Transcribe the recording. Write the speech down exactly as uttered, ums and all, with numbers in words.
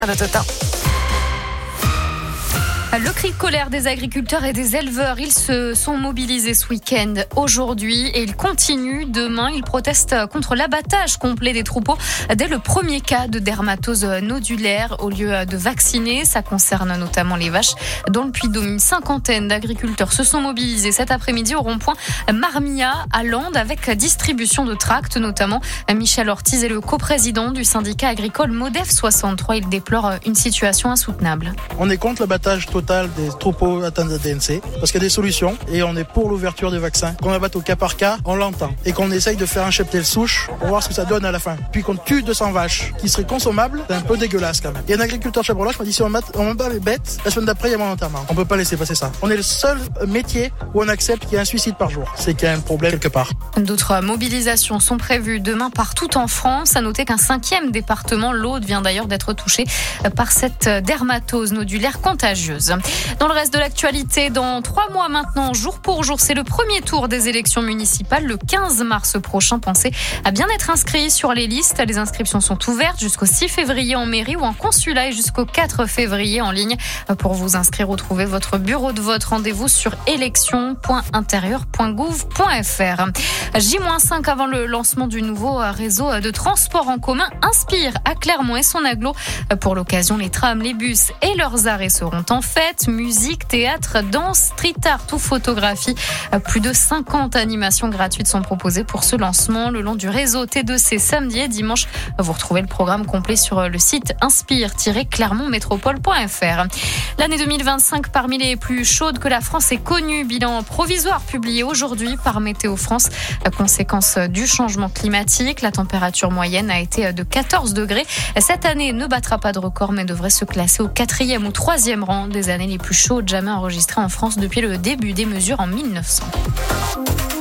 Le cri de colère des agriculteurs et des éleveurs, ils se sont mobilisés ce week-end aujourd'hui et ils continuent demain. Ils protestent contre l'abattage complet des troupeaux dès le premier cas de dermatose nodulaire au lieu de vacciner. Ça concerne notamment les vaches. Dans le Puy-de-Dôme, une cinquantaine d'agriculteurs se sont mobilisés cet après-midi au rond-point Marmilla à Landes avec distribution de tracts notamment. Michel Ortiz est le coprésident du syndicat agricole Modef soixante-trois. Il déplore une situation insoutenable. On est contre l'abattage total des troupeaux atteints de D N C parce qu'il y a des solutions et on est pour l'ouverture des vaccins. Qu'on abatte au cas par cas, on l'entend. Et qu'on essaye de faire un cheptel souche pour voir ce que ça donne à la fin. Puis qu'on tue deux cents vaches qui seraient consommables, c'est un peu dégueulasse quand même. Il y a un agriculteur chevrolet m'a dit si on bat les bêtes, la semaine d'après il y a mon enterrement. On peut pas laisser passer ça. On est le seul métier où on accepte qu'il y a un suicide par jour. C'est qu'il y a un problème quelque part. D'autres mobilisations sont prévues demain partout en France. À noter qu'un cinquième département, l'Aude, vient d'ailleurs d'être touché par cette dermatose nodulaire contagieuse. Dans le reste de l'actualité, dans trois mois maintenant, jour pour jour, c'est le premier tour des élections municipales le quinze mars prochain. Pensez à bien être inscrit sur les listes. Les inscriptions sont ouvertes jusqu'au six février en mairie ou en consulat et jusqu'au quatre février en ligne. Pour vous inscrire, retrouvez votre bureau de vote. Rendez-vous sur élections point intérieur point gouv point f r. J cinq avant le lancement du nouveau réseau de transport en commun Inspire à Clermont et son agglo. Pour l'occasion, les trams, les bus et leurs arrêts seront en fête. Musique, théâtre, danse, street art ou photographie. Plus de cinquante animations gratuites sont proposées pour ce lancement le long du réseau T deux C samedi et dimanche. Vous retrouvez le programme complet sur le site inspire tiret clermont métropole point f r. L'année deux mille vingt-cinq parmi les plus chaudes que la France ait connue. Bilan provisoire publié aujourd'hui par Météo France. Conséquence du changement climatique, la température moyenne a été de quatorze degrés. Cette année ne battra pas de record mais devrait se classer au quatrième ou troisième rang des années les plus chaudes jamais enregistrées en France depuis le début des mesures en mille neuf cents.